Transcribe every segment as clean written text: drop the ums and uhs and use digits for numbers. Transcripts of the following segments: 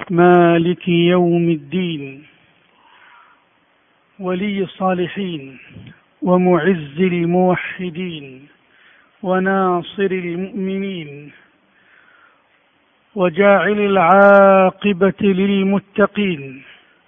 مالك يوم الدين، ولي الصالحين ومعز الموحدين وناصر المؤمنين وجاعل العاقبة للمتقين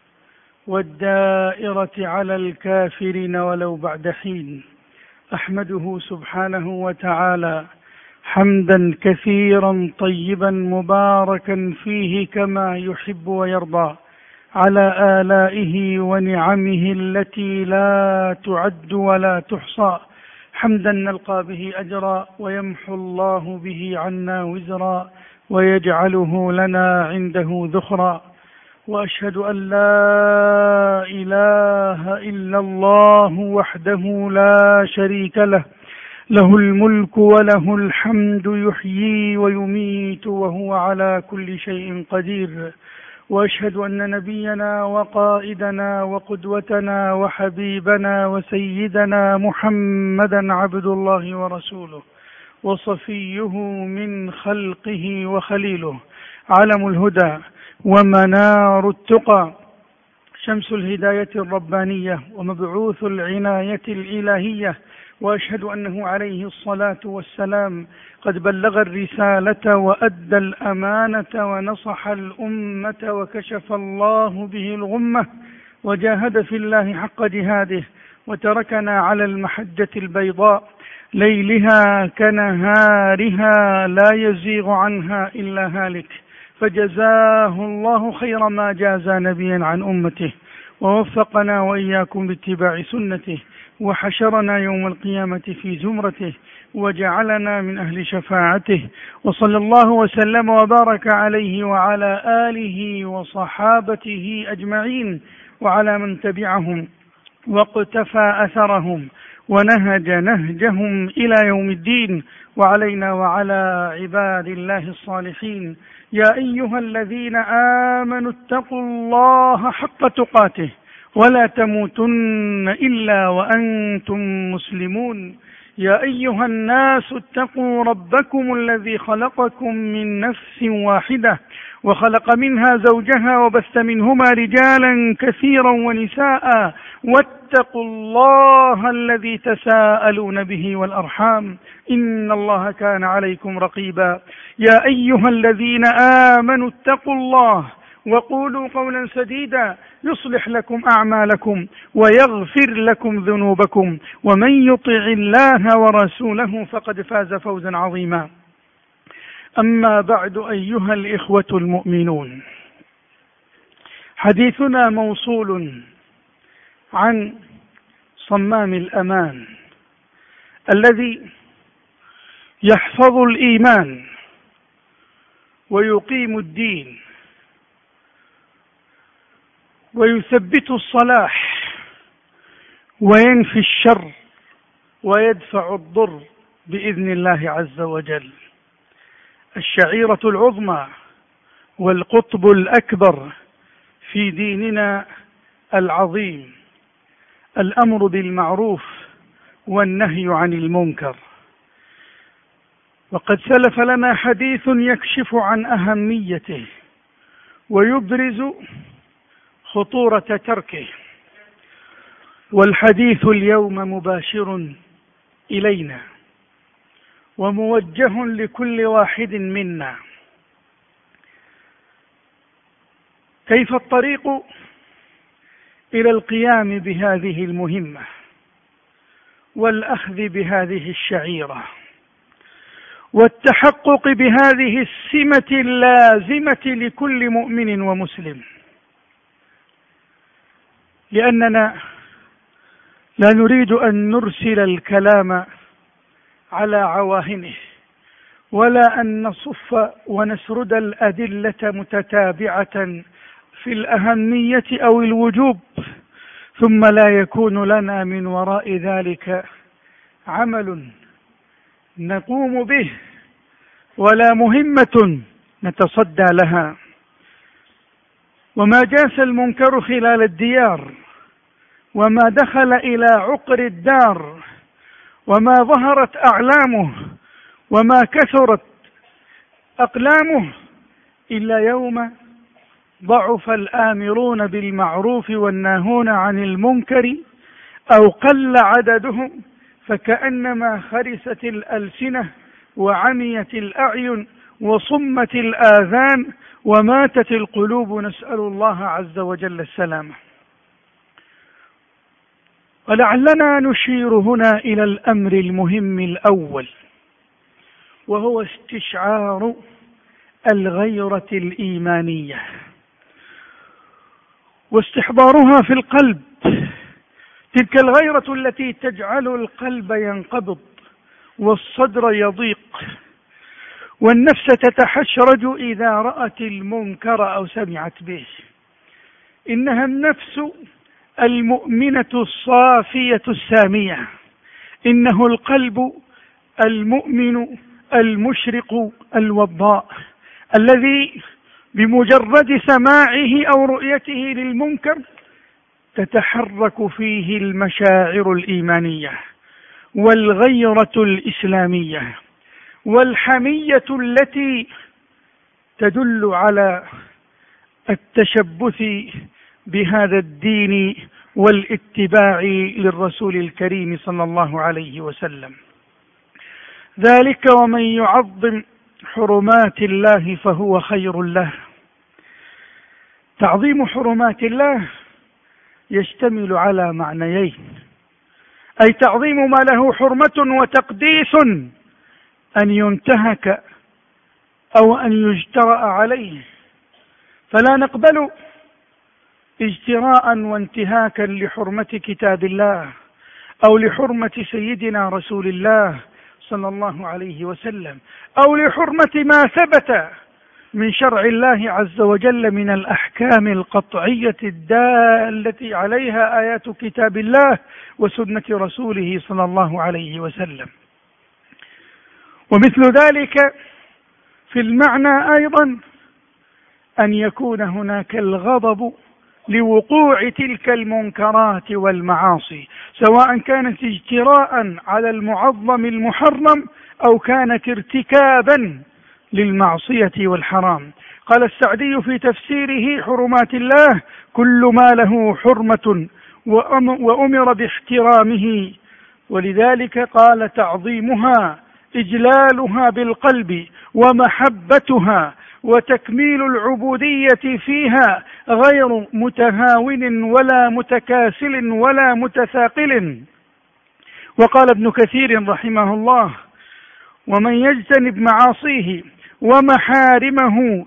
والدائرة على الكافرين ولو بعد حين. أحمده سبحانه وتعالى حمدا كثيرا طيبا مباركا فيه كما يحب ويرضى، على آلائه ونعمه التي لا تعد ولا تحصى، حمدا نلقى به أجرا ويمحو الله به عنا وزرا ويجعله لنا عنده ذخرا. وأشهد أن لا إله إلا الله وحده لا شريك له، له الملك وله الحمد يحيي ويميت وهو على كل شيء قدير. وأشهد أن نبينا وقائدنا وقدوتنا وحبيبنا وسيدنا محمدا عبد الله ورسوله وصفيه من خلقه وخليله، علم الهدى ومنار التقى، شمس الهداية الربانية ومبعوث العناية الإلهية. وأشهد أنه عليه الصلاة والسلام قد بلغ الرسالة وأدى الأمانة ونصح الأمة وكشف الله به الغمة وجاهد في الله حق جهاده، وتركنا على المحجة البيضاء ليلها كنهارها لا يزيغ عنها إلا هالك، فجزاه الله خير ما جازى نبيا عن أمته، ووفقنا وإياكم باتباع سنته، وحشرنا يوم القيامة في زمرته، وجعلنا من أهل شفاعته. وصلى الله وسلم وبارك عليه وعلى آله وصحابته أجمعين، وعلى من تبعهم واقتفى أثرهم ونهج نهجهم إلى يوم الدين، وعلينا وعلى عباد الله الصالحين. يا أيها الذين آمنوا اتقوا الله حق تقاته ولا تموتن إلا وأنتم مسلمون. يا أيها الناس اتقوا ربكم الذي خلقكم من نفس واحدة وخلق منها زوجها وبث منهما رجالا كثيرا ونساء، واتقوا الله الذي تساءلون به والأرحام، إن الله كان عليكم رقيبا. يا أيها الذين آمنوا اتقوا الله وقولوا قولا سديدا يصلح لكم أعمالكم ويغفر لكم ذنوبكم، ومن يطع الله ورسوله فقد فاز فوزا عظيما. أما بعد، أيها الإخوة المؤمنون، حديثنا موصول عن صمام الأمان الذي يحفظ الإيمان ويقيم الدين ويثبت الصلاح وينفي الشر ويدفع الضر بإذن الله عز وجل. الشعيرة العظمى والقطب الأكبر في ديننا العظيم، الأمر بالمعروف والنهي عن المنكر. وقد سلف لنا حديث يكشف عن أهميته ويبرز خطورة تركه، والحديث اليوم مباشر إلينا وموجه لكل واحد منا. كيف الطريق إلى القيام بهذه المهمة والأخذ بهذه الشعيرة والتحقق بهذه السمة اللازمة لكل مؤمن ومسلم، لأننا لا نريد أن نرسل الكلام على عواهنه، ولا أن نصف ونسرد الأدلة متتابعة في الأهمية أو الوجوب، ثم لا يكون لنا من وراء ذلك عمل نقوم به ولا مهمة نتصدى لها. وما جاس المنكر خلال الديار، وما دخل إلى عقر الدار، وما ظهرت أعلامه، وما كثرت أقلامه، إلا يوم ضعف الآمرون بالمعروف والناهون عن المنكر أو قل عددهم فكأنما خرست الألسنة وعميت الأعين وصمت الآذان وماتت القلوب، نسأل الله عز وجل السلامة. ولعلنا نشير هنا إلى الأمر المهم الأول، وهو استشعار الغيرة الإيمانية واستحضارها في القلب، تلك الغيرة التي تجعل القلب ينقبض والصدر يضيق والنفس تتحشرج إذا رأت المنكر أو سمعت به. إنها النفس المؤمنة الصافية السامية، إنه القلب المؤمن المشرق الوضاء الذي بمجرد سماعه أو رؤيته للمنكر تتحرك فيه المشاعر الإيمانية والغيرة الإسلامية والحمية التي تدل على التشبث بهذا الدين والاتباع للرسول الكريم صلى الله عليه وسلم. ذلك ومن يعظم حرمات الله فهو خير له. تعظيم حرمات الله يشتمل على معنيين: أي تعظيم ما له حرمة وتقديس أن ينتهك أو أن يجترأ عليه، فلا نقبل اجتراء وانتهاكا لحرمة كتاب الله أو لحرمة سيدنا رسول الله صلى الله عليه وسلم أو لحرمة ما ثبت من شرع الله عز وجل من الأحكام القطعية الدالة عليها آيات كتاب الله وسنة رسوله صلى الله عليه وسلم. ومثل ذلك في المعنى أيضا أن يكون هناك الغضب لوقوع تلك المنكرات والمعاصي، سواء كانت اجتراء على المعظم المحرم أو كانت ارتكابا للمعصية والحرام. قال السعدي في تفسيره: حرمات الله كل ما له حرمة وأمر باحترامه، ولذلك قال: تعظيمها إجلالها بالقلب ومحبتها وتكميل العبودية فيها غير متهاون ولا متكاسل ولا متثاقل. وقال ابن كثير رحمه الله: ومن يجتنب معاصيه ومحارمه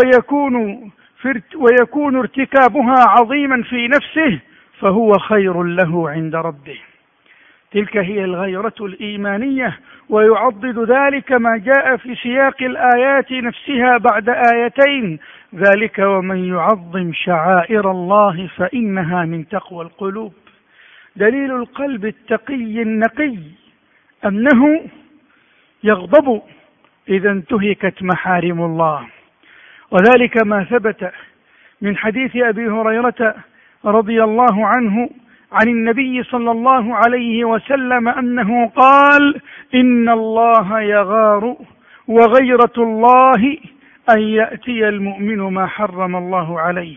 ويكون ارتكابها عظيما في نفسه فهو خير له عند ربه. تلك هي الغيرة الإيمانية، ويعضد ذلك ما جاء في سياق الآيات نفسها بعد آيتين: ذلك ومن يعظم شعائر الله فإنها من تقوى القلوب. دليل القلب التقي النقي أنه يغضب إذا انتهكت محارم الله، وذلك ما ثبت من حديث أبي هريرة رضي الله عنه عن النبي صلى الله عليه وسلم أنه قال: إن الله يغار وغيرة الله أن يأتي المؤمن ما حرم الله عليه.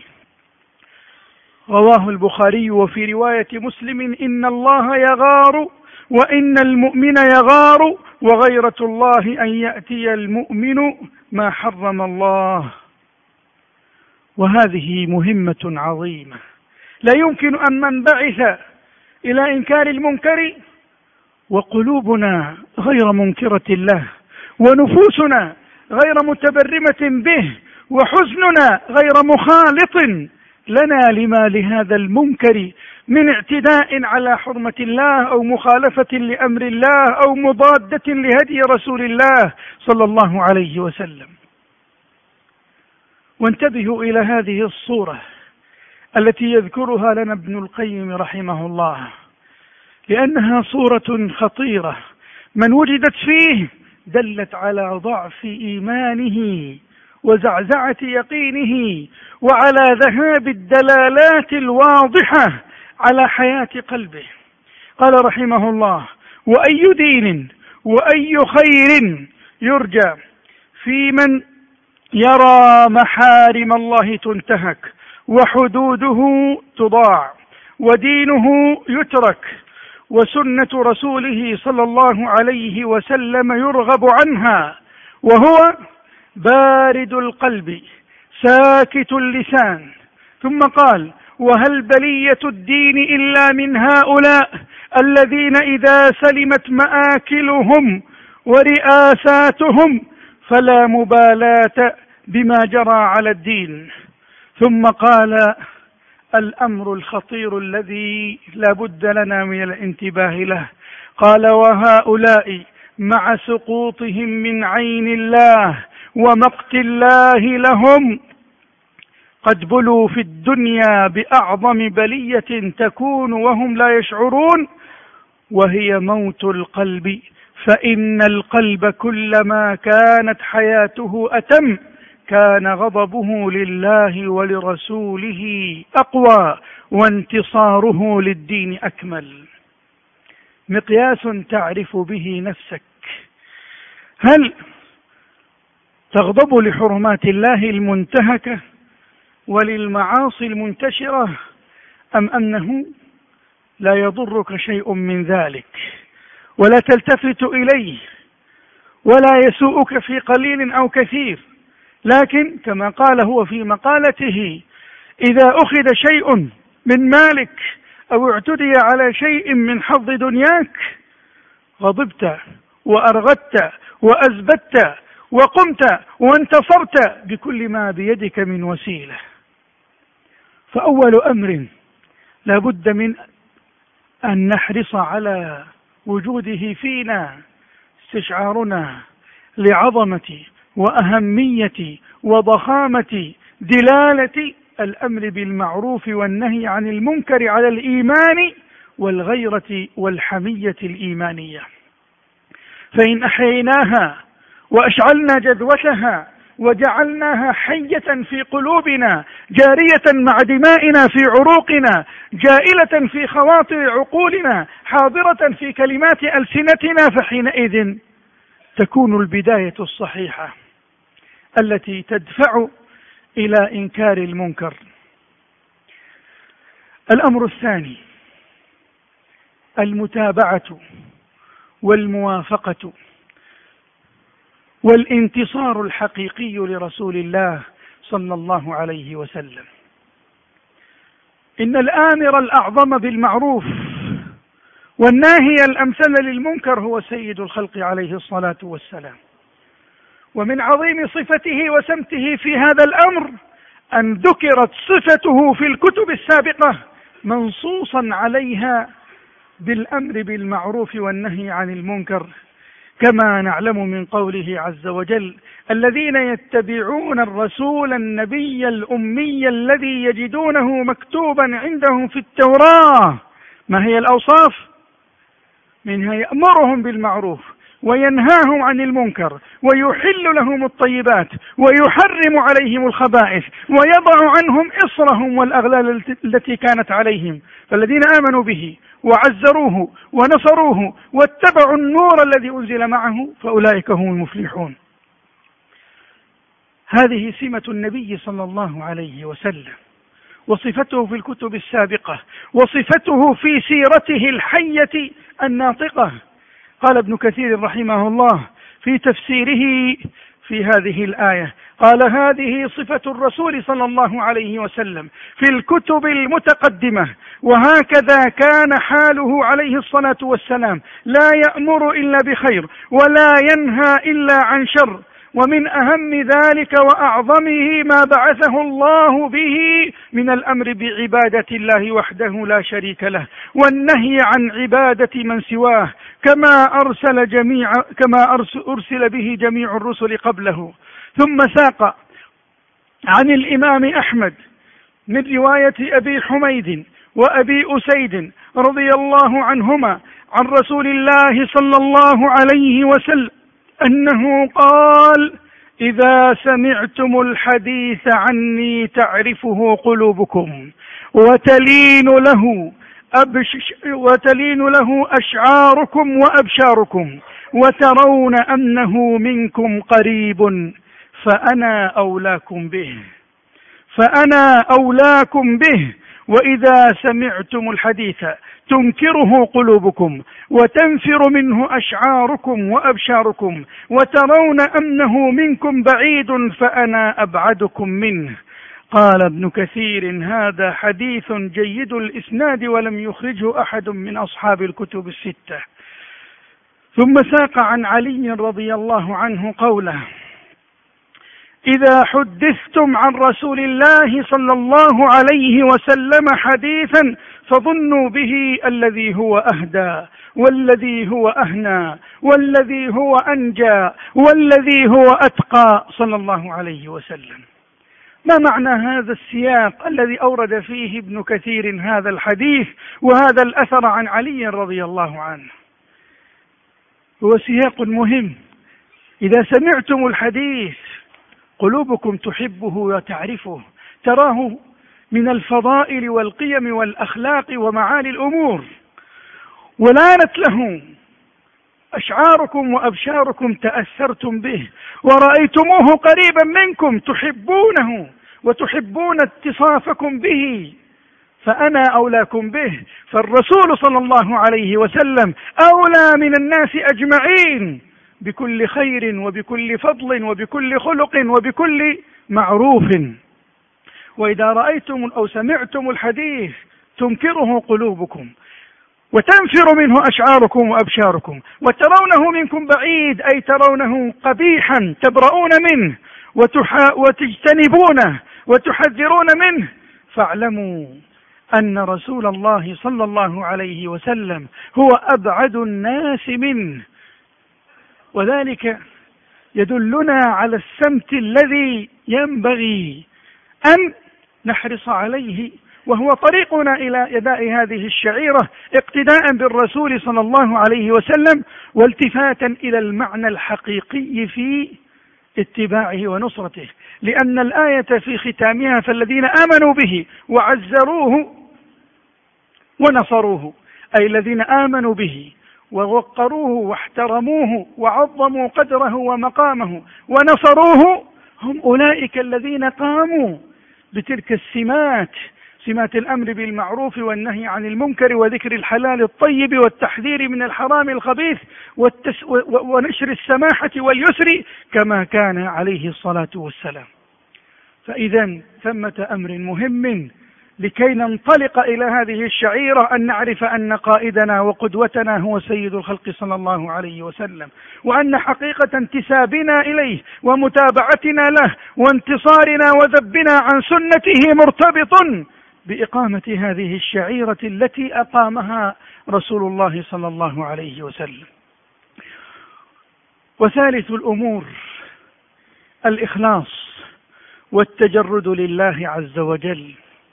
رواه البخاري. وفي رواية مسلم: إن الله يغار وإن المؤمن يغار وغيرة الله أن يأتي المؤمن ما حرم الله. وهذه مهمة عظيمة لا يمكن أن ننبعث إلى إنكار المنكر وقلوبنا غير منكرة له، ونفوسنا غير متبرمة به، وحزننا غير مخالط لنا لما لهذا المنكر من اعتداء على حرمة الله أو مخالفة لأمر الله أو مضادة لهدي رسول الله صلى الله عليه وسلم. وانتبهوا إلى هذه الصورة التي يذكرها لنا ابن القيم رحمه الله، لأنها صورة خطيرة من وجدت فيه دلت على ضعف إيمانه وزعزعة يقينه وعلى ذهاب الدلالات الواضحة على حياة قلبه. قال رحمه الله: وأي دين وأي خير يرجى في من يرى محارم الله تنتهك وحدوده تضاع ودينه يترك وسنة رسوله صلى الله عليه وسلم يرغب عنها، وهو بارد القلب ساكت اللسان. ثم قال: وهل بلية الدين إلا من هؤلاء الذين إذا سلمت مآكلهم ورئاساتهم فلا مبالاة بما جرى على الدين. ثم قال: الأمر الخطير الذي لا بد لنا من الانتباه له، قال: وهؤلاء مع سقوطهم من عين الله ومقت الله لهم قد بلوا في الدنيا بأعظم بلية تكون وهم لا يشعرون، وهي موت القلب، فإن القلب كلما كانت حياته أتم كان غضبه لله ولرسوله أقوى وانتصاره للدين أكمل. مقياس تعرف به نفسك: هل تغضب لحرمات الله المنتهكة وللمعاصي المنتشرة، أم أنه لا يضرك شيء من ذلك ولا تلتفت إليه ولا يسوءك في قليل أو كثير، لكن كما قال هو في مقالته: إذا أخذ شيء من مالك أو اعتدي على شيء من حظ دنياك غضبت وأرغدت وأزبدت وقمت وانتصرت بكل ما بيدك من وسيلة. فأول أمر لا بد من أن نحرص على وجوده فينا استشعارنا لعظمة وأهمية وضخامة دلالة الأمر بالمعروف والنهي عن المنكر على الإيمان والغيرة والحمية الإيمانية. فإن أحييناها وأشعلنا جذوتها وجعلناها حية في قلوبنا، جارية مع دمائنا في عروقنا، جائلة في خواطر عقولنا، حاضرة في كلمات ألسنتنا، فحينئذ تكون البداية الصحيحة التي تدفع إلى إنكار المنكر. الأمر الثاني: المتابعة والموافقة والانتصار الحقيقي لرسول الله صلى الله عليه وسلم. إن الآمر الأعظم بالمعروف والناهي الأمثل للمنكر هو سيد الخلق عليه الصلاة والسلام، ومن عظيم صفته وسمته في هذا الأمر أن ذكرت صفته في الكتب السابقة منصوصا عليها بالأمر بالمعروف والنهي عن المنكر، كما نعلم من قوله عز وجل: الذين يتبعون الرسول النبي الأمي الذي يجدونه مكتوبا عندهم في التوراة. ما هي الأوصاف؟ منها يأمرهم بالمعروف وينهاهم عن المنكر ويحل لهم الطيبات ويحرم عليهم الخبائث ويضع عنهم إصرهم والأغلال التي كانت عليهم. فالذين آمنوا به وعزروه ونصروه واتبعوا النور الذي أنزل معه فأولئك هم المفلحون. هذه سمة النبي صلى الله عليه وسلم، وصفته في الكتب السابقة، وصفته في سيرته الحية الناطقة. قال ابن كثير رحمه الله في تفسيره في هذه الآية، قال: هذه صفة الرسول صلى الله عليه وسلم في الكتب المتقدمة، وهكذا كان حاله عليه الصلاة والسلام، لا يأمر إلا بخير ولا ينهى إلا عن شر، ومن أهم ذلك وأعظمه ما بعثه الله به من الأمر بعبادة الله وحده لا شريك له، والنهي عن عبادة من سواه، كما أرسل به جميع الرسل قبله. ثم ساق عن الإمام أحمد من رواية أبي حميد وأبي أسيد رضي الله عنهما عن رسول الله صلى الله عليه وسلم أنه قال: إذا سمعتم الحديث عني تعرفه قلوبكم وتلين له أشعاركم وأبشاركم، وترون أنه منكم قريب، فأنا أولاكم به، فأنا أولاكم به. وإذا سمعتم الحديث تنكره قلوبكم وتنفر منه أشعاركم وأبشاركم وترون أنه منكم بعيد فأنا أبعدكم منه. قال ابن كثير: هذا حديث جيد الإسناد ولم يخرجه أحد من أصحاب الكتب الستة. ثم ساق عن علي رضي الله عنه قوله: إذا حدثتم عن رسول الله صلى الله عليه وسلم حديثا فظنوا به الذي هو أهدى والذي هو أهنى والذي هو أنجى والذي هو أتقى صلى الله عليه وسلم. ما معنى هذا السياق الذي أورد فيه ابن كثير هذا الحديث وهذا الأثر عن علي رضي الله عنه؟ هو سياق مهم. إذا سمعتم الحديث قلوبكم تحبه وتعرفه، تراه من الفضائل والقيم والأخلاق ومعالي الأمور، ولانت له أشعاركم وأبشاركم، تأثرتم به ورأيتموه قريبا منكم، تحبونه وتحبون اتصافكم به، فأنا أولاكم به. فالرسول صلى الله عليه وسلم أولى من الناس أجمعين بكل خير وبكل فضل وبكل خلق وبكل معروف. وإذا رأيتم أو سمعتم الحديث تنكره قلوبكم وتنفر منه أشعاركم وأبشاركم وترونه منكم بعيد، أي ترونه قبيحا تبرؤون منه وتجتنبونه وتحذرون منه، فاعلموا أن رسول الله صلى الله عليه وسلم هو أبعد الناس منه. وذلك يدلنا على السمت الذي ينبغي أن نحرص عليه، وهو طريقنا إلى أداء هذه الشعيرة اقتداء بالرسول صلى الله عليه وسلم والتفاتا إلى المعنى الحقيقي في اتباعه ونصرته. لأن الآية في ختامها: فالذين آمنوا به وعزروه ونصروه، أي الذين آمنوا به ووقروه واحترموه وعظموا قدره ومقامه ونصروه، هم أولئك الذين قاموا بتلك السمات، سمات الأمر بالمعروف والنهي عن المنكر وذكر الحلال الطيب والتحذير من الحرام الخبيث ونشر السماحة واليسر كما كان عليه الصلاة والسلام. فإذا ثمة أمر مهم لكي ننطلق إلى هذه الشعيرة أن نعرف أن قائدنا وقدوتنا هو سيد الخلق صلى الله عليه وسلم، وأن حقيقة انتسابنا إليه ومتابعتنا له وانتصارنا وذبنا عن سنته مرتبط بإقامة هذه الشعيرة التي أقامها رسول الله صلى الله عليه وسلم. وثالث الأمور الإخلاص والتجرد لله عز وجل.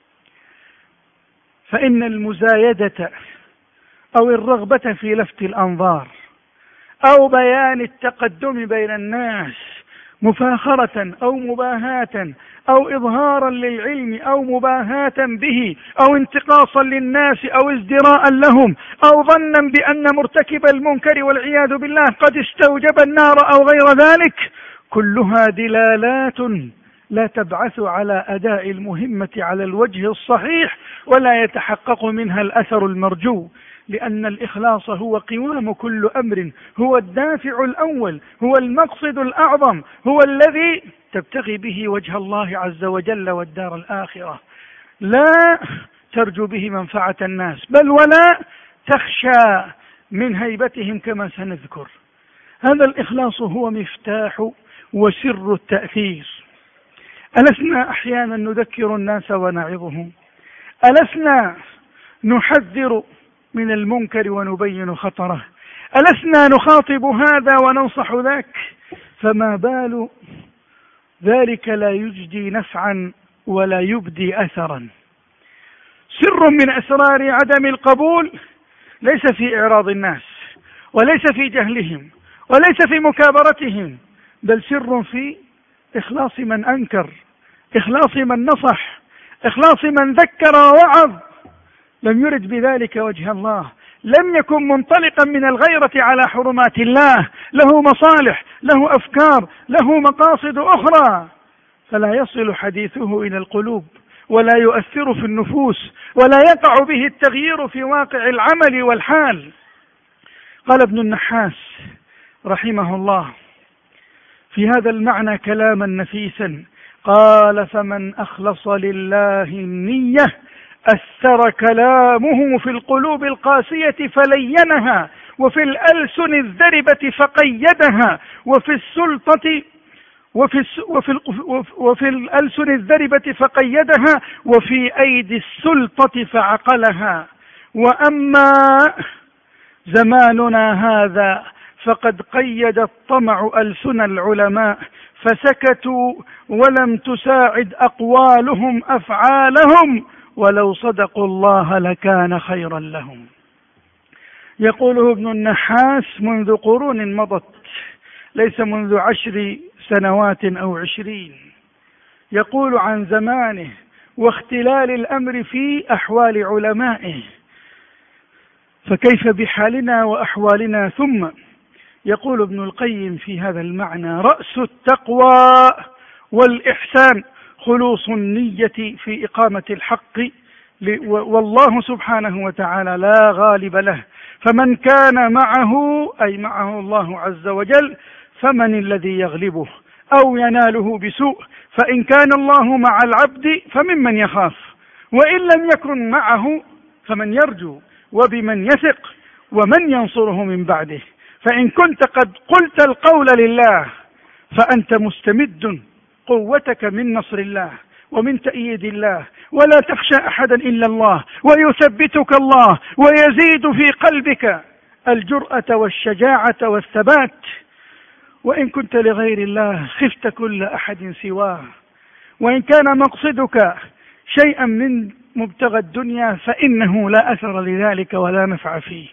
فإن المزايدة أو الرغبة في لفت الأنظار أو بيان التقدم بين الناس مفاخرة أو مباهاة أو إظهارا للعلم أو مباهاة به أو انتقاصا للناس أو ازدراء لهم أو ظنا بأن مرتكب المنكر والعياذ بالله قد استوجب النار أو غير ذلك، كلها دلالات لا تبعث على أداء المهمة على الوجه الصحيح ولا يتحقق منها الأثر المرجو. لأن الإخلاص هو قوام كل أمر، هو الدافع الأول، هو المقصد الأعظم، هو الذي تبتغي به وجه الله عز وجل والدار الآخرة، لا ترجو به منفعة الناس بل ولا تخشى من هيبتهم كما سنذكر. هذا الإخلاص هو مفتاح وسر التأثير. ألسنا أحيانا نذكر الناس ونعظهم؟ ألسنا نحذر من المنكر ونبين خطره؟ ألسنا نخاطب هذا وننصح ذاك؟ فما بال ذلك لا يجدي نفعا ولا يبدي أثرا. سر من أسرار عدم القبول ليس في إعراض الناس وليس في جهلهم وليس في مكابرتهم، بل سر في إخلاص من أنكر، إخلاص من نصح، إخلاص من ذكر ووعظ، لم يرد بذلك وجه الله، لم يكن منطلقا من الغيرة على حرمات الله، له مصالح، له أفكار، له مقاصد أخرى، فلا يصل حديثه إلى القلوب ولا يؤثر في النفوس ولا يقع به التغيير في واقع العمل والحال. قال ابن النحاس رحمه الله في هذا المعنى كلاما نفيسا، قال: فمن أخلص لله النية أثر كلامه في القلوب القاسية فلينها، وفي الألسن الذربة فقيدها، وفي الألسن الذربة فقيدها، وفي أيدي السلطة فعقلها. وأما زماننا هذا فقد قيد الطمع ألسن العلماء فسكتوا، ولم تساعد أقوالهم أفعالهم، ولو صدقوا الله لكان خيرا لهم. يقوله ابن النحاس منذ قرون مضت، ليس منذ 10 سنوات أو 20. يقول عن زمانه واختلال الأمر في أحوال علمائه، فكيف بحالنا وأحوالنا؟ ثم يقول ابن القيم في هذا المعنى: رأس التقوى والإحسان خلوص النية في إقامة الحق، والله سبحانه وتعالى لا غالب له، فمن كان معه أي معه الله عز وجل فمن الذي يغلبه أو يناله بسوء؟ فإن كان الله مع العبد فممن يخاف، وإن لم يكن معه فمن يرجو، وبمن يثق، ومن ينصره من بعده. فإن كنت قد قلت القول لله فأنت مستمد قوتك من نصر الله ومن تأييد الله، ولا تخشى أحدا إلا الله، ويثبتك الله ويزيد في قلبك الجرأة والشجاعة والثبات. وإن كنت لغير الله خفت كل أحد سواه، وإن كان مقصدك شيئا من مبتغى الدنيا فإنه لا أثر لذلك ولا نفع فيه.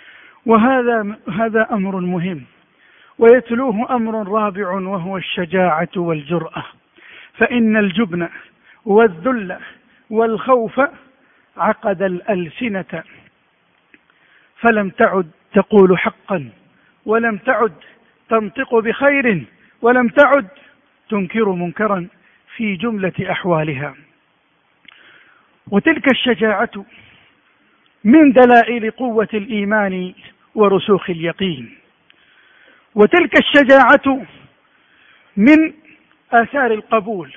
وهذا أمر مهم، ويتلوه أمر رابع وهو الشجاعة والجرأة، فإن الجبن والذل والخوف عقد الألسنة، فلم تعد تقول حقا، ولم تعد تنطق بخير، ولم تعد تنكر منكرا في جملة أحوالها. وتلك الشجاعة من دلائل قوة الإيمان ورسوخ اليقين، وتلك الشجاعة من آثار القبول.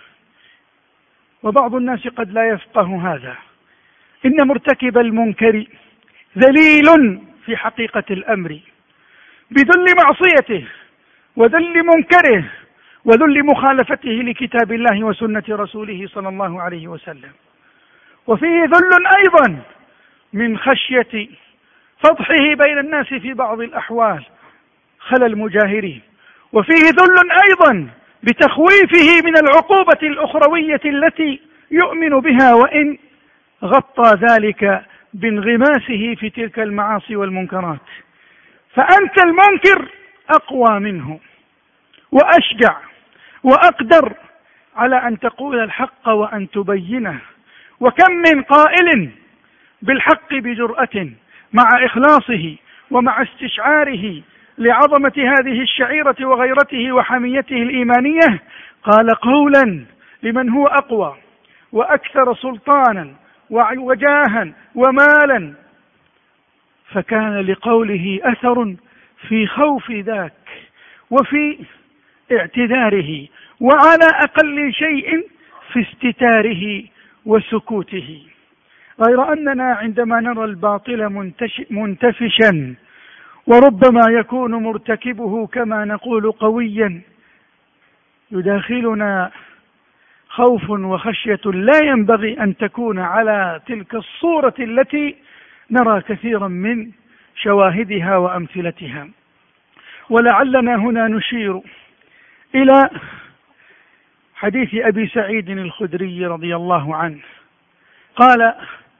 وبعض الناس قد لا يفقه هذا، إن مرتكب المنكر ذليل في حقيقة الأمر بذل معصيته وذل منكره وذل مخالفته لكتاب الله وسنة رسوله صلى الله عليه وسلم، وفيه ذل أيضا من خشية فضحه بين الناس في بعض الأحوال خلى المجاهرين، وفيه ذل أيضا بتخويفه من العقوبة الأخروية التي يؤمن بها، وإن غطى ذلك بانغماسه في تلك المعاصي والمنكرات. فأنت المنكر أقوى منه وأشجع وأقدر على أن تقول الحق وأن تبينه. وكم من قائل بالحق بجرأة مع إخلاصه ومع استشعاره لعظمة هذه الشعيرة وغيرته وحميته الإيمانية، قال قولا لمن هو أقوى وأكثر سلطانا وجاها ومالا، فكان لقوله أثر في خوف ذاك وفي اعتذاره، وعلى أقل شيء في استتاره وسكوته. غير أننا عندما نرى الباطل منتفشا وربما يكون مرتكبه كما نقول قويا، يداخلنا خوف وخشية لا ينبغي أن تكون على تلك الصورة التي نرى كثيرا من شواهدها وأمثلتها. ولعلنا هنا نشير إلى حديث أبي سعيد الخدري رضي الله عنه قال: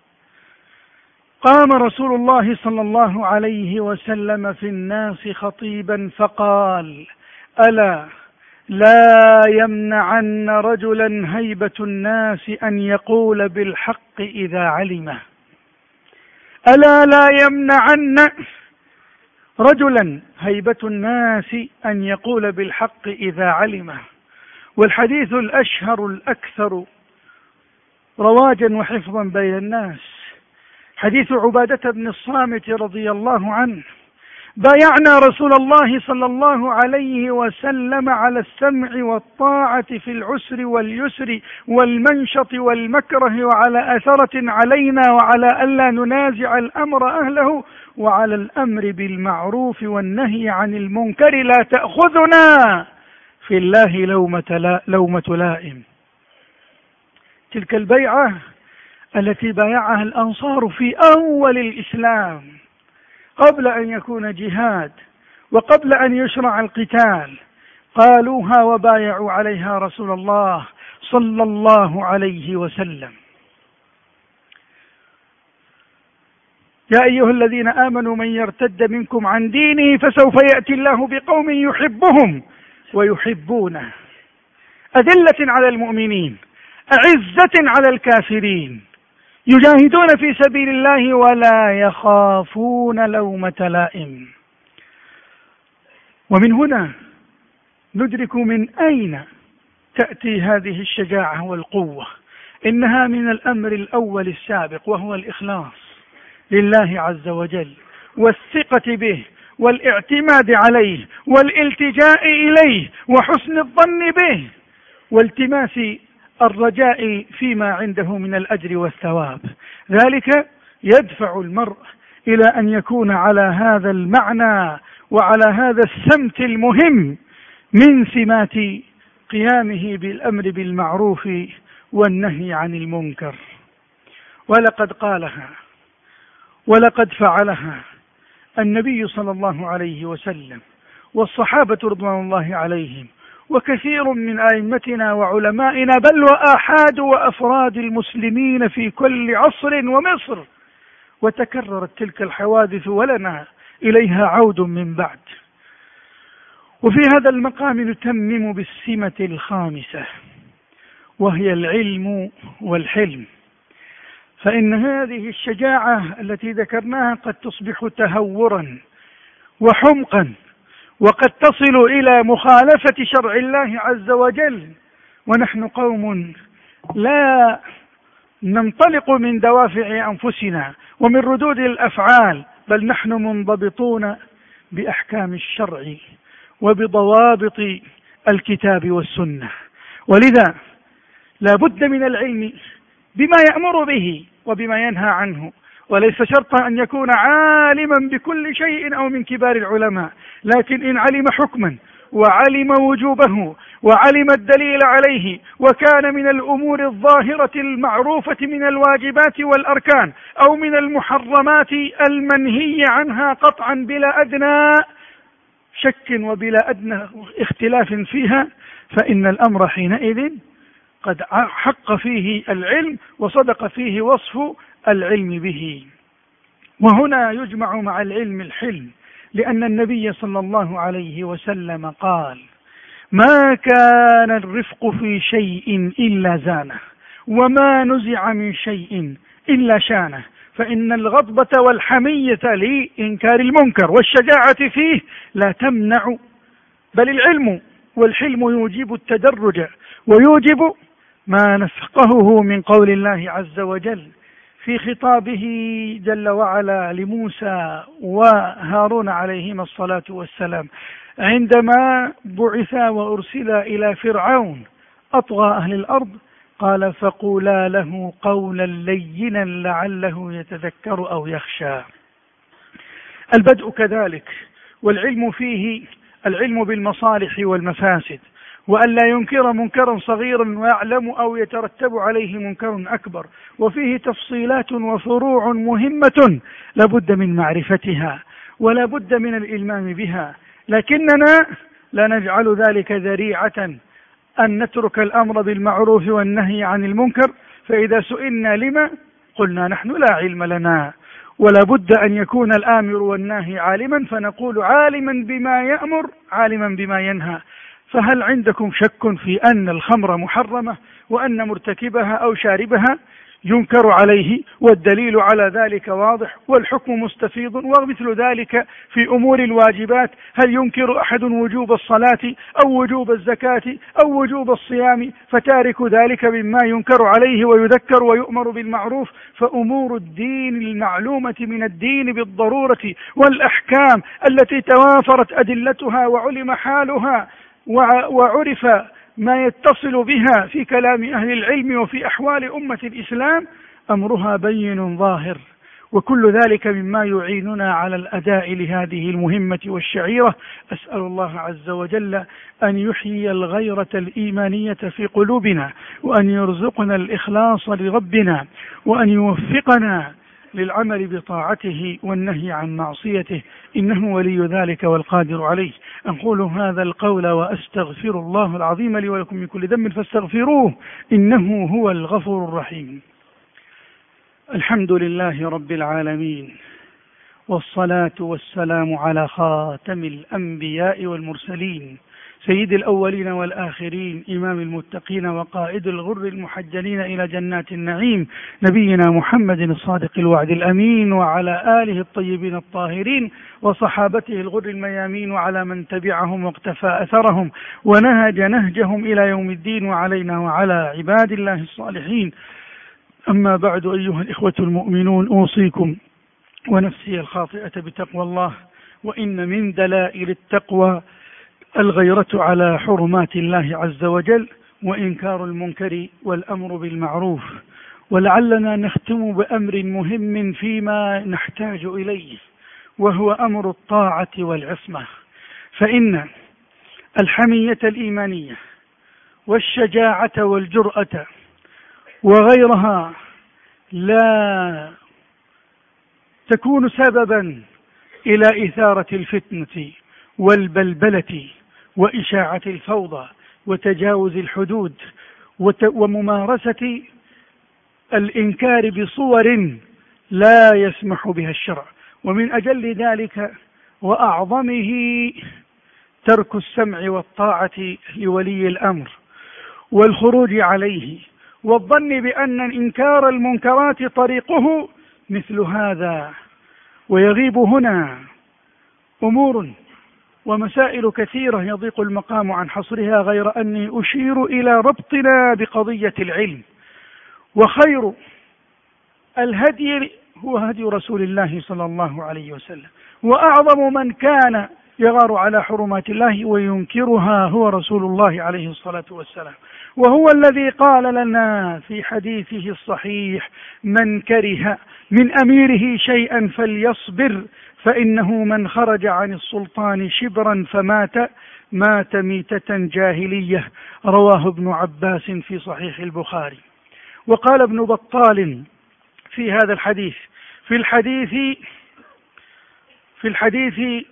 قام رسول الله صلى الله عليه وسلم في الناس خطيبا فقال: ألا لا يمنعن رجلا هيبة الناس أن يقول بالحق إذا علمه. ألا لا يمنعن رجلا هيبة الناس أن يقول بالحق إذا علمه. والحديث الأشهر الأكثر رواجا وحفظا بين الناس حديث عبادة بن الصامت رضي الله عنه: بايعنا رسول الله صلى الله عليه وسلم على السمع والطاعة في العسر واليسر والمنشط والمكره، وعلى أثرة علينا، وعلى ألا ننازع الأمر أهله، وعلى الأمر بالمعروف والنهي عن المنكر، لا تأخذنا في الله لومة لائم. تلك البيعة التي بايعها الأنصار في أول الإسلام قبل أن يكون جهاد وقبل أن يشرع القتال، قالوها وبايعوا عليها رسول الله صلى الله عليه وسلم. يا أيها الذين آمنوا من يرتد منكم عن دينه فسوف يأتي الله بقوم يحبهم ويحبونه، أذلة على المؤمنين أعزة على الكافرين، يجاهدون في سبيل الله ولا يخافون لومة لائم. ومن هنا ندرك من أين تأتي هذه الشجاعة والقوة. إنها من الأمر الأول السابق، وهو الإخلاص لله عز وجل، والثقة به، والاعتماد عليه، والالتجاء إليه، وحسن الظن به، والتماس الرجاء فيما عنده من الأجر والثواب. ذلك يدفع المرء إلى أن يكون على هذا المعنى وعلى هذا السمت المهم من سمات قيامه بالأمر بالمعروف والنهي عن المنكر. ولقد قالها ولقد فعلها النبي صلى الله عليه وسلم والصحابة رضوان الله عليهم، وكثير من أئمتنا وعلمائنا، بل وآحاد وأفراد المسلمين في كل عصر ومصر. وتكررت تلك الحوادث ولنا إليها عود من بعد. وفي هذا المقام نتمم بالسمة الخامسة، وهي العلم والحلم. فإن هذه الشجاعة التي ذكرناها قد تصبح تهورا وحمقا، وقد تصل إلى مخالفة شرع الله عز وجل، ونحن قوم لا ننطلق من دوافع أنفسنا ومن ردود الأفعال، بل نحن منضبطون بأحكام الشرع وبضوابط الكتاب والسنة. ولذا لا بد من العلم بما يأمر به وبما ينهى عنه، وليس شرطا أن يكون عالما بكل شيء أو من كبار العلماء، لكن إن علم حكما وعلم وجوبه وعلم الدليل عليه، وكان من الأمور الظاهرة المعروفة من الواجبات والأركان أو من المحرمات المنهي عنها قطعا بلا أدنى شك وبلا أدنى اختلاف فيها، فإن الأمر حينئذ قد حق فيه العلم وصدق فيه وصف العلم به. وهنا يجمع مع العلم الحلم، لأن النبي صلى الله عليه وسلم قال: ما كان الرفق في شيء إلا زانه، وما نزع من شيء إلا شانه، فإن الغضبة والحمية لإنكار المنكر والشجاعة فيه لا تمنع، بل العلم والحلم يوجب التدرج، ويوجب ما نفقهه من قول الله عز وجل في خطابه جل وعلا لموسى وهارون عليهما الصلاة والسلام، عندما بعثا وأرسلا إلى فرعون أطغى أهل الأرض، قال: فقولا له قولا لينا لعله يتذكر أو يخشى. البدء كذلك، والعلم فيه العلم بالمصالح والمفاسد، وأن لا ينكر منكرا صغيرا ويعلم أو يترتب عليه منكر أكبر، وفيه تفصيلات وفروع مهمة لابد من معرفتها ولا بد من الإلمام بها، لكننا لا نجعل ذلك ذريعة أن نترك الأمر بالمعروف والنهي عن المنكر، فإذا سئلنا لما قلنا نحن لا علم لنا، ولا بد أن يكون الآمر والناهي عالما، فنقول عالما بما يأمر عالما بما ينهى. فهل عندكم شك في أن الخمر محرمة وأن مرتكبها أو شاربها ينكر عليه، والدليل على ذلك واضح والحكم مستفيض. ومثل ذلك في أمور الواجبات، هل ينكر أحد وجوب الصلاة أو وجوب الزكاة أو وجوب الصيام، فتارك ذلك مما ينكر عليه ويذكر ويؤمر بالمعروف. فأمور الدين المعلومة من الدين بالضرورة والأحكام التي توافرت أدلتها وعلم حالها وعرف ما يتصل بها في كلام أهل العلم وفي أحوال أمة الإسلام، أمرها بين ظاهر، وكل ذلك مما يعيننا على الأداء لهذه المهمة والشعيرة. أسأل الله عز وجل أن يحيي الغيرة الإيمانية في قلوبنا، وأن يرزقنا الإخلاص لربنا، وأن يوفقنا للعمل بطاعته والنهي عن معصيته، إنه ولي ذلك والقادر عليه. أقول هذا القول وأستغفر الله العظيم لي ولكم من كل ذنب فاستغفروه إنه هو الغفور الرحيم. الحمد لله رب العالمين، والصلاة والسلام على خاتم الأنبياء والمرسلين، سيد الأولين والآخرين، إمام المتقين وقائد الغر المحجلين إلى جنات النعيم، نبينا محمد الصادق الوعد الأمين، وعلى آله الطيبين الطاهرين وصحابته الغر الميامين، وعلى من تبعهم واقتفى أثرهم ونهج نهجهم إلى يوم الدين، وعلينا وعلى عباد الله الصالحين. أما بعد، أيها الإخوة المؤمنون، أوصيكم ونفسي الخاطئة بتقوى الله. وإن من دلائل التقوى الغيرة على حرمات الله عز وجل، وإنكار المنكر والأمر بالمعروف. ولعلنا نختم بأمر مهم فيما نحتاج إليه، وهو أمر الطاعة والعصمة. فإن الحمية الإيمانية والشجاعة والجرأة وغيرها لا تكون سببا إلى إثارة الفتنة والبلبلة وإشاعة الفوضى وتجاوز الحدود وممارسة الإنكار بصور لا يسمح بها الشرع. ومن أجل ذلك وأعظمه ترك السمع والطاعة لولي الأمر والخروج عليه، والظن بأن إنكار المنكرات طريقه مثل هذا. ويغيب هنا أمور ومسائل كثيرة يضيق المقام عن حصرها، غير أني أشير إلى ربطنا بقضية العلم. وخير الهدي هو هدي رسول الله صلى الله عليه وسلم، وأعظم من كان يغار على حرمات الله وينكرها هو رسول الله عليه الصلاة والسلام. وهو الذي قال لنا في حديثه الصحيح: من كره من أميره شيئا فليصبر، فإنه من خرج عن السلطان شبرا فمات مات ميتة جاهلية. رواه ابن عباس في صحيح البخاري. وقال ابن بطال في هذا الحديث: في الحديث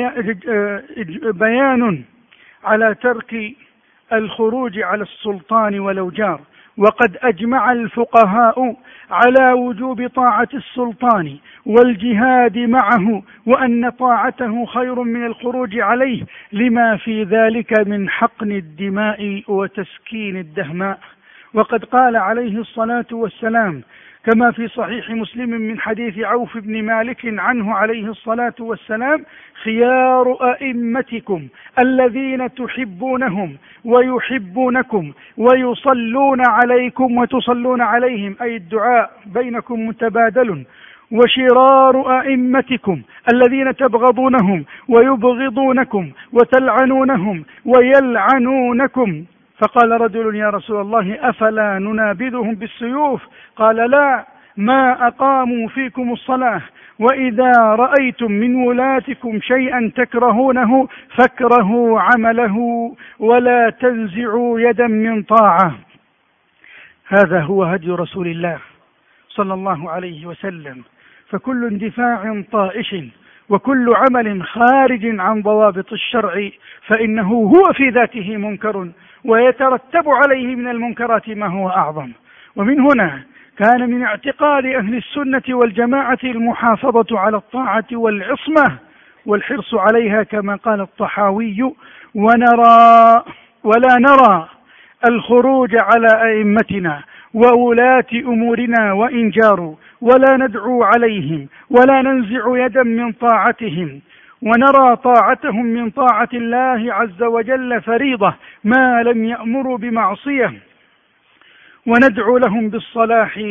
بيان على ترك الخروج على السلطان ولو جار. وقد أجمع الفقهاء على وجوب طاعة السلطان والجهاد معه، وأن طاعته خير من الخروج عليه، لما في ذلك من حقن الدماء وتسكين الدهماء. وقد قال عليه الصلاة والسلام كما في صحيح مسلم من حديث عوف بن مالك عنه عليه الصلاة والسلام: خيار أئمتكم الذين تحبونهم ويحبونكم ويصلون عليكم وتصلون عليهم، أي الدعاء بينكم متبادل. وشرار أئمتكم الذين تبغضونهم ويبغضونكم وتلعنونهم ويلعنونكم. فقال رجل: يا رسول الله، أفلا ننابذهم بالسيوف؟ قال: لا، ما أقاموا فيكم الصلاة. وإذا رأيتم من ولاتكم شيئا تكرهونه فاكرهوا عمله ولا تنزعوا يدا من طاعة. هذا هو هدي رسول الله صلى الله عليه وسلم. فكل اندفاع طائش وكل عمل خارج عن ضوابط الشرع فإنه هو في ذاته منكر، ويترتب عليه من المنكرات ما هو أعظم. ومن هنا كان من اعتقاد أهل السنة والجماعة المحافظة على الطاعة والعصمة والحرص عليها، كما قال الطحاوي: ولا نرى الخروج على أئمتنا وولاة أمورنا وإن جاروا، ولا ندعو عليهم ولا ننزع يدا من طاعتهم، ونرى طاعتهم من طاعة الله عز وجل فريضة ما لم يأمروا بمعصية، وندعو لهم بالصلاح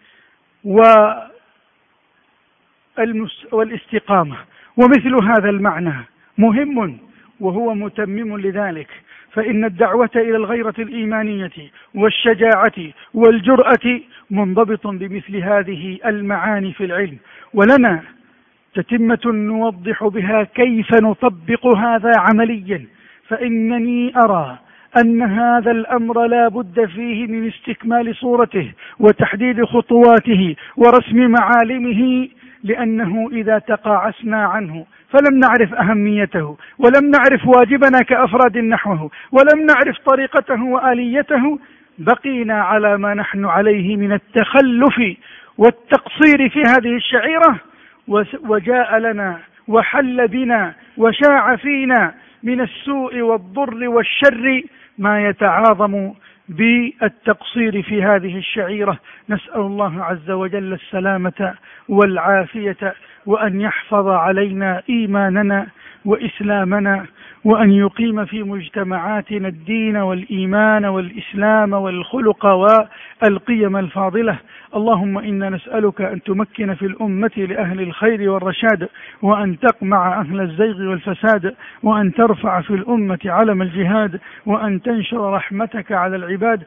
والاستقامة. ومثل هذا المعنى مهم وهو متمم لذلك، فإن الدعوة إلى الغيرة الإيمانية والشجاعة والجرأة منضبط بمثل هذه المعاني في العلم، ولنا تتمة نوضح بها كيف نطبق هذا عمليا. فإنني أرى أن هذا الأمر لا بد فيه من استكمال صورته وتحديد خطواته ورسم معالمه، لأنه إذا تقاعسنا عنه فلم نعرف أهميته ولم نعرف واجبنا كأفراد نحوه ولم نعرف طريقته وآليته، بقينا على ما نحن عليه من التخلف والتقصير في هذه الشعيرة، وجاء لنا وحل بنا وشاع فينا من السوء والضر والشر ما يتعاظم بالتقصير في هذه الشعيرة. نسأل الله عز وجل السلامة والعافية، وأن يحفظ علينا إيماننا وإسلامنا، وأن يقيم في مجتمعاتنا الدين والإيمان والإسلام والخلق والقيم الفاضلة. اللهم إنا نسألك أن تمكن في الأمة لأهل الخير والرشاد، وأن تقمع أهل الزيغ والفساد، وأن ترفع في الأمة علم الجهاد، وأن تنشر رحمتك على العباد.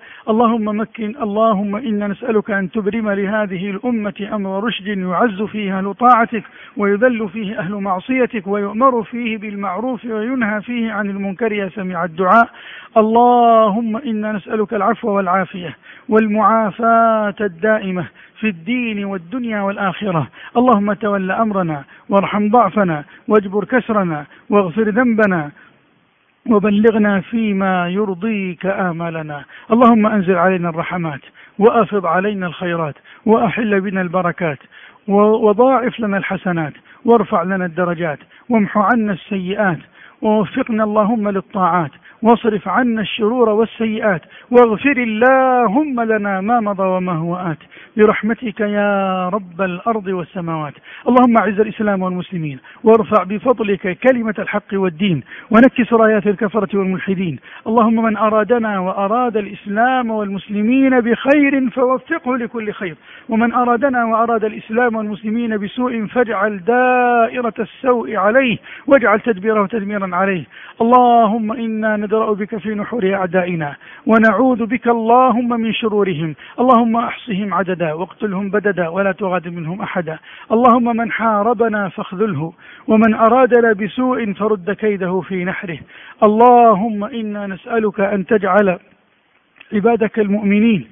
اللهم إنا نسألك أن تبرم لهذه الأمة أمر رشد يعز فيه أهل طاعتك ويذل فيه أهل معصيتك ويؤمر فيه بالمعروف وينهى فيه عن المنكر يا سميع الدعاء. اللهم إنا نسألك العفو والعافية والمعافاة الدائمة في الدين والدنيا والآخرة. اللهم تول أمرنا وارحم ضعفنا واجبر كسرنا واغفر ذنبنا وبلغنا فيما يرضيك آمالنا. اللهم أنزل علينا الرحمات وأفض علينا الخيرات وأحل بنا البركات وضاعف لنا الحسنات وارفع لنا الدرجات وامحو عنا السيئات، ووفقنا اللهم للطاعات واصرف عنا الشرور والسيئات، واغفر اللهم لنا ما مضى وما هو آت برحمتك يا رب الأرض والسماوات. اللهم أعز الإسلام والمسلمين وارفع بفضلك كلمة الحق والدين ونكس رايات الكفرة والملحدين. اللهم من أرادنا وأراد الإسلام والمسلمين بخير فوفقه لكل خير، ومن أرادنا وأراد الإسلام والمسلمين بسوء فاجعل دائرة السوء عليه واجعل تدبيره تدميرا عليه. اللهم إنا ندرأ بك في نحور أعدائنا ونعوذ بك اللهم من شرورهم. اللهم أحصهم عددا واقتلهم بددا ولا تغادر منهم أحدا. اللهم من حاربنا فاخذله، ومن أرادنا بسوء فرد كيده في نحره. اللهم إنا نسألك أن تجعل عبادك المؤمنين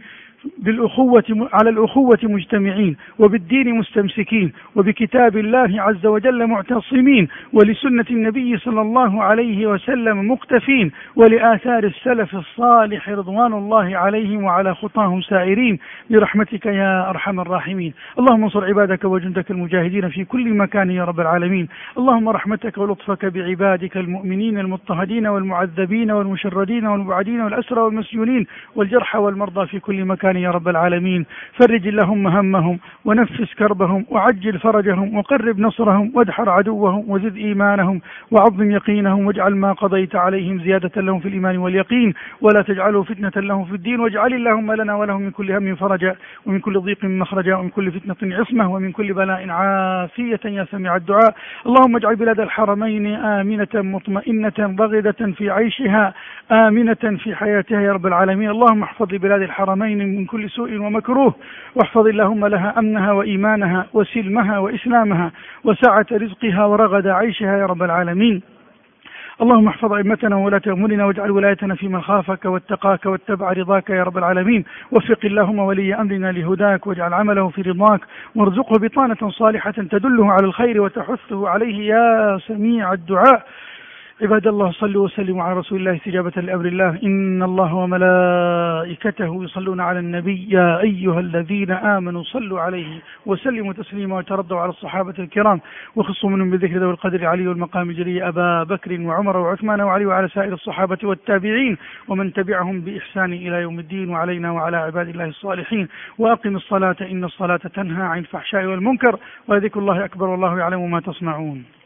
على الأخوة مجتمعين، وبالدين مستمسكين، وبكتاب الله عز وجل معتصمين، ولسنة النبي صلى الله عليه وسلم مقتفين، ولآثار السلف الصالح رضوان الله عليهم وعلى خطاهم سائرين برحمتك يا أرحم الراحمين. اللهم انصر عبادك وجندك المجاهدين في كل مكان يا رب العالمين. اللهم رحمتك ولطفك بعبادك المؤمنين المضطهدين والمعذبين والمشردين والمبعدين والأسرى والمسجونين والجرحى والمرضى في كل مكان يا رب العالمين. فرج اللهم همهم ونفس كربهم وعجل فرجهم وقرب نصرهم وادحر عدوهم وزد إيمانهم وعظم يقينهم، واجعل ما قضيت عليهم زيادة لهم في الإيمان واليقين، ولا تجعله فتنة لهم في الدين، واجعل اللهم لنا ولهم من كل هم فرجا ومن كل ضيق مخرجا ومن كل فتنة عصمة ومن كل بلاء عافية يا سميع الدعاء. اللهم اجعل بلاد الحرمين آمنة مطمئنة رغدة في عيشها آمنة في حياتها يا رب العالمين. اللهم احفظ لبلاد الحرمين من كل سوء ومكروه، واحفظ اللهم لها أمنها وإيمانها وسلمها وإسلامها وسعة رزقها ورغد عيشها يا رب العالمين. اللهم احفظ أئمتنا وولاة أمورنا واجعل ولايتنا في من خافك واتقاك واتبع رضاك يا رب العالمين. وفق اللهم ولي أمرنا لهداك واجعل عمله في رضاك، وارزقه بطانة صالحة تدله على الخير وتحثه عليه يا سميع الدعاء. عباد الله، صلوا وسلموا على رسول الله استجابة لأمر الله. إن الله وملائكته يصلون على النبي يا أيها الذين آمنوا صلوا عليه وسلموا تسليما، وترضوا على الصحابة الكرام وخصوا منهم بذكر ذوي القدر علي والمقام الجلي أبا بكر وعمر وعثمان وعلي وعلى سائر الصحابة والتابعين ومن تبعهم بإحسان إلى يوم الدين، وعلينا وعلى عباد الله الصالحين. وأقم الصلاة إن الصلاة تنهى عن الفحشاء والمنكر، ولذكر الله أكبر والله يعلم ما تصنعون.